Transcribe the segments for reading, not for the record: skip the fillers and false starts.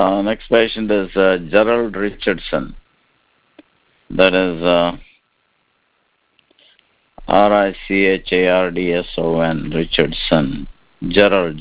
Next patient is Gerald Richardson. That is Richardson. Richardson. Gerald,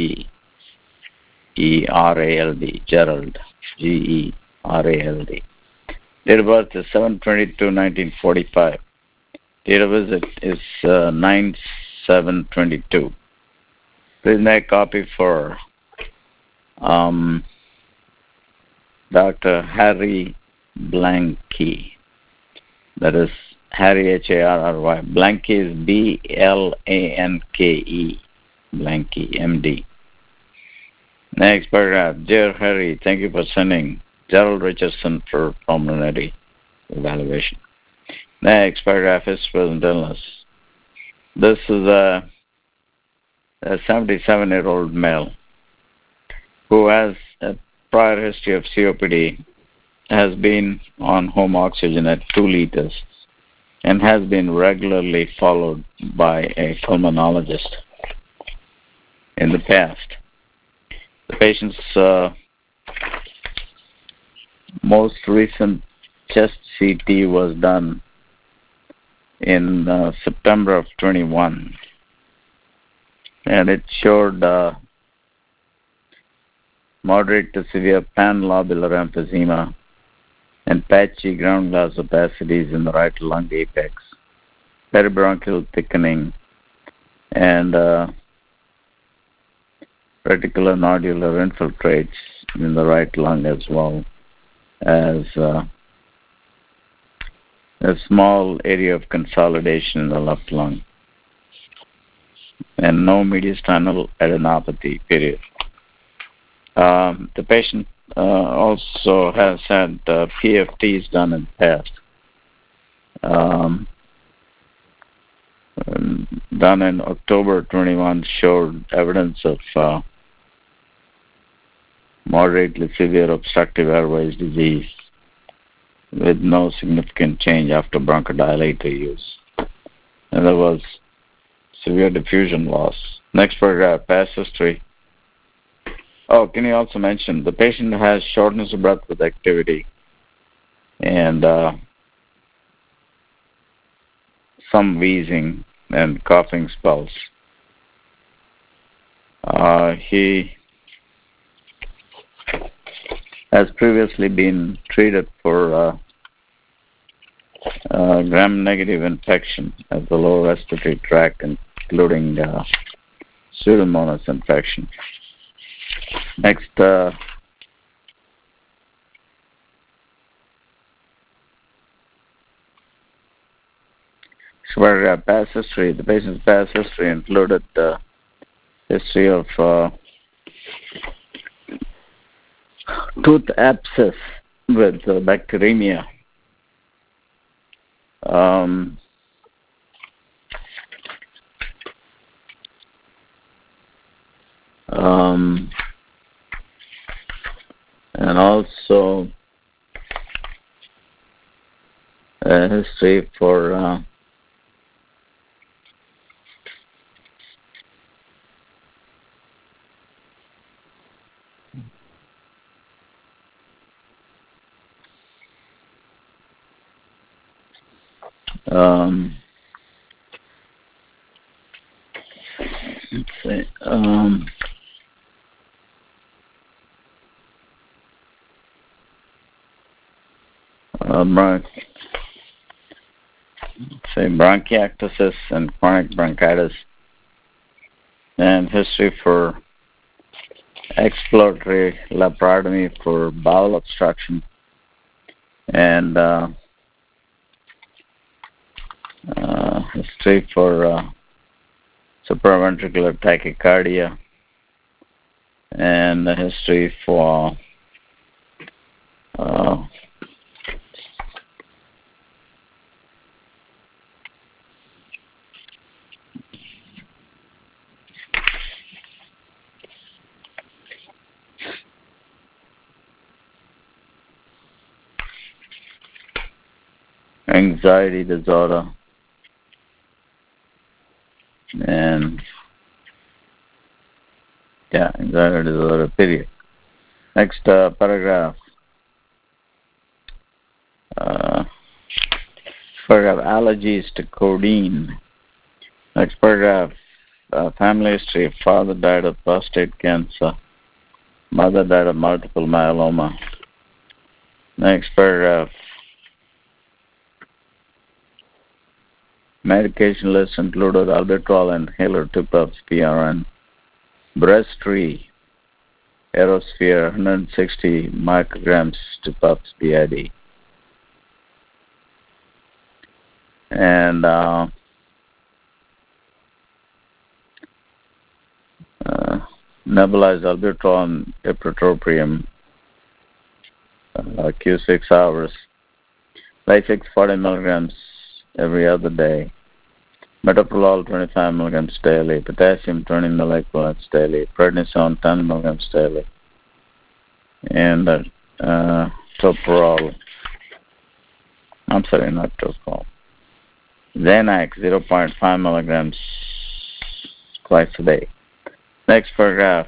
Gerald, Gerald, Gerald. Date of birth is 7/22/1945. Date of visit is 9/7/22. Please make a copy for Dr. Harry Blanke. That is Harry, Harry. Blanke is Blanke. Blanke, MD. Next paragraph. Dear Harry, thank you for sending Gerald Richardson for pulmonary evaluation. Next paragraph is present illness. This is a 77-year-old male who has a prior history of COPD, has been on home oxygen at 2 liters, and has been regularly followed by a pulmonologist in the past. The patient's most recent chest CT was done in September of 21, and it showed moderate to severe panlobular emphysema and patchy ground glass opacities in the right lung apex, peribronchial thickening, and reticular nodular infiltrates in the right lung, as well as a small area of consolidation in the left lung, and no mediastinal adenopathy, period. The patient also has had PFTs done in the past. Done in October 21, showed evidence of moderately severe obstructive airways disease with no significant change after bronchodilator use. And there was severe diffusion loss. Next paragraph, past history. Oh, can you also mention the patient has shortness of breath with activity and some wheezing and coughing spells. He has previously been treated for gram-negative infection of the lower respiratory tract, including Pseudomonas infection. Next, past history. The patient's past history included history of tooth abscess with bacteremia. And also a history for let's say bronchiectasis and chronic bronchitis, and history for exploratory laparotomy for bowel obstruction, and history for supraventricular tachycardia, and the history for anxiety disorder, and anxiety disorder, period. Next paragraph. Uh, Paragraph, allergies to codeine. Next paragraph, family history. Father died of prostate cancer. Mother died of multiple myeloma. Next paragraph, medication list included albuterol inhaler 2 puffs PRN. Breztri, Aerosphere 160 micrograms 2 puffs BID. And nebulized albuterol and ipratropium Q6 hours. Lasix 40 milligrams every other day. Metoprolol 25 milligrams daily. Potassium 20 milligrams daily. Prednisone 10 milligrams daily. And toprol. I'm sorry, not toprol. Xanax 0.5 milligrams twice a day. Next paragraph,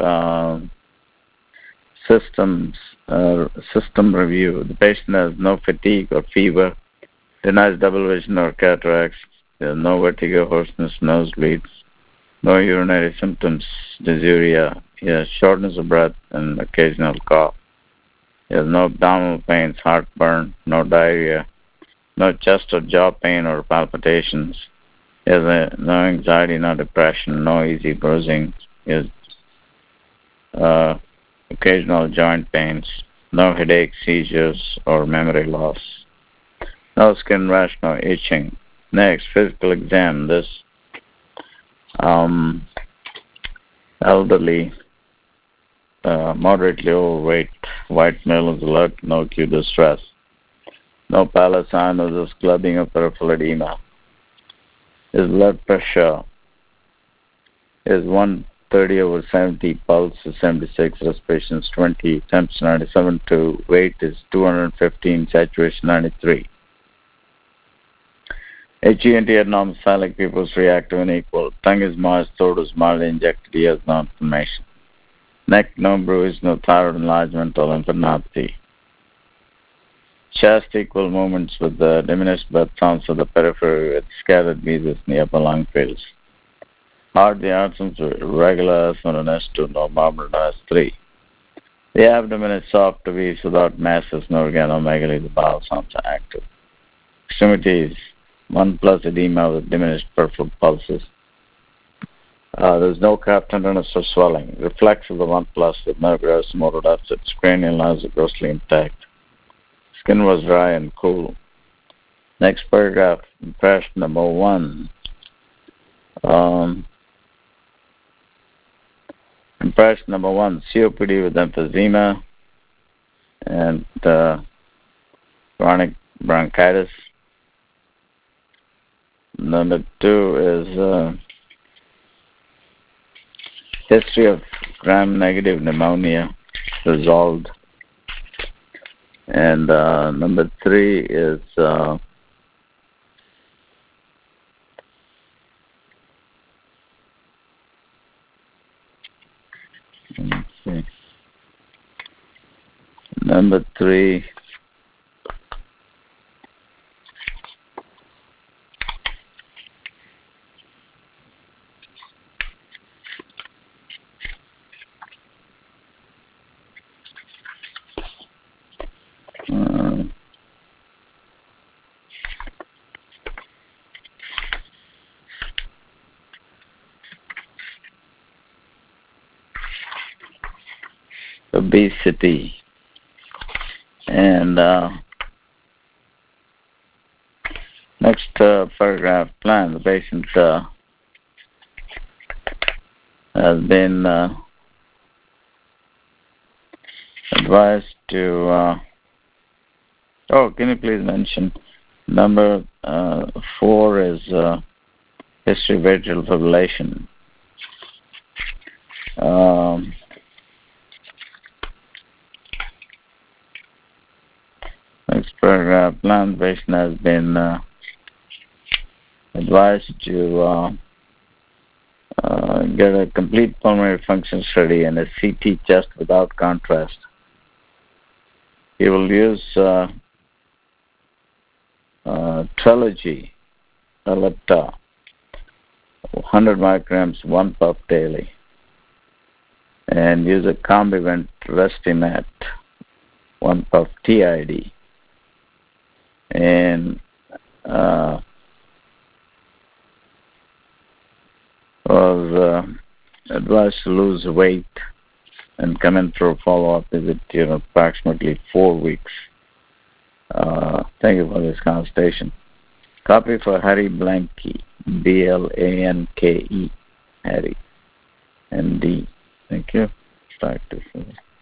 system review. The patient has no fatigue or fever, denies double vision or cataracts, there's no vertigo, hoarseness, nosebleeds, no urinary symptoms, dysuria, he has shortness of breath and occasional cough. He has no abdominal pains, heartburn, no diarrhea, no chest or jaw pain or palpitations. He has no anxiety, no depression, no easy bruising. He has occasional joint pains, no headache, seizures, or memory loss. No skin rash, no itching. Next, physical exam. This elderly, moderately overweight, white male is alert, no acute distress. No pallor, cyanosis, clubbing, or peripheral edema. His blood pressure is 130/70, pulse is 76, respiration is 20, temperature 97.2, weight is 215, saturation 93. HENT abnormal pupils reactive and equal. Tongue is moist, throat is mildly injected, ears no inflammation. Neck no bruise, no thyroid enlargement or lymphadenopathy. Chest equal movements with the diminished breath sounds of the periphery with scattered wheezes in the upper lung fields. Heart, the outcomes regular S1 and S2, no marble S3. The abdomen is soft to wheeze without masses, no organomegaly, the bowel sounds are active. Extremities, 1+ edema with diminished peripheral pulses. There's no calf tenderness or swelling. Reflex of the 1+ with no gross motor deficits. Cranial nerves are grossly intact. Skin was dry and cool. Next paragraph, impression number 1. Impression number 1, COPD with emphysema and chronic bronchitis. Number 2 is history of gram-negative pneumonia resolved. And number 3 is let's see. Number 3 obesity. And next paragraph, plan. The patient has been advised to can you please mention number 4 is history of atrial fibrillation. Next paragraph, plan. The patient has been advised to get a complete pulmonary function study and a CT chest without contrast. He will use Trelegy, Ellipta, 100 micrograms, 1 puff daily, and use a Combivent Respimat, 1 puff TID, and was advised to lose weight and come in for a follow-up visit in approximately 4 weeks. Thank you for this consultation. Copy for Harry Blanke, Blanke, Harry, ND. Thank you. Practice.